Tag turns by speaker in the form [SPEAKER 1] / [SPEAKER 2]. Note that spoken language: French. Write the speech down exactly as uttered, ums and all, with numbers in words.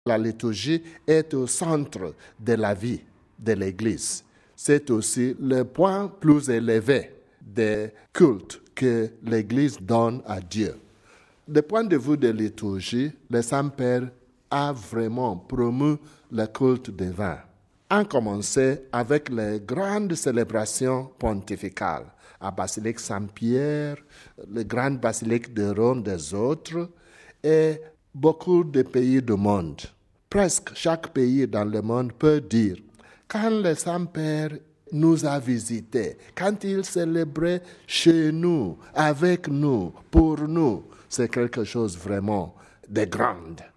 [SPEAKER 1] La liturgie est au centre de la vie de l'Église. C'est aussi le point plus élevé des cultes que l'Église donne à Dieu. Du point de vue de liturgie, le Saint-Père a vraiment promu le culte divin. On commençait avec les grandes célébrations pontificales, à Basilique Saint-Pierre, les grandes basiliques de Rome des autres, et beaucoup de pays du monde. Presque chaque pays dans le monde peut dire, quand le Saint-Père nous a visités, quand il célébrait chez nous, avec nous, pour nous, c'est quelque chose vraiment de grand.